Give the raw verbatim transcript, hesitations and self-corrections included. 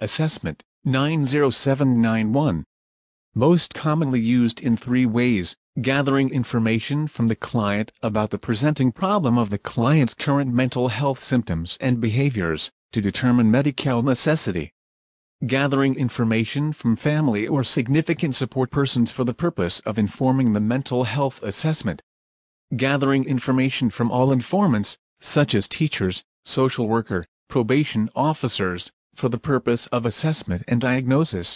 Assessment, nine zero seven nine one. Most commonly used in three ways: gathering information from the client about the presenting problem of the client's current mental health symptoms and behaviors, to determine medical necessity; gathering information from family or significant support persons for the purpose of informing the mental health assessment; gathering information from all informants, such as teachers, social worker, probation officers, for the purpose of assessment and diagnosis.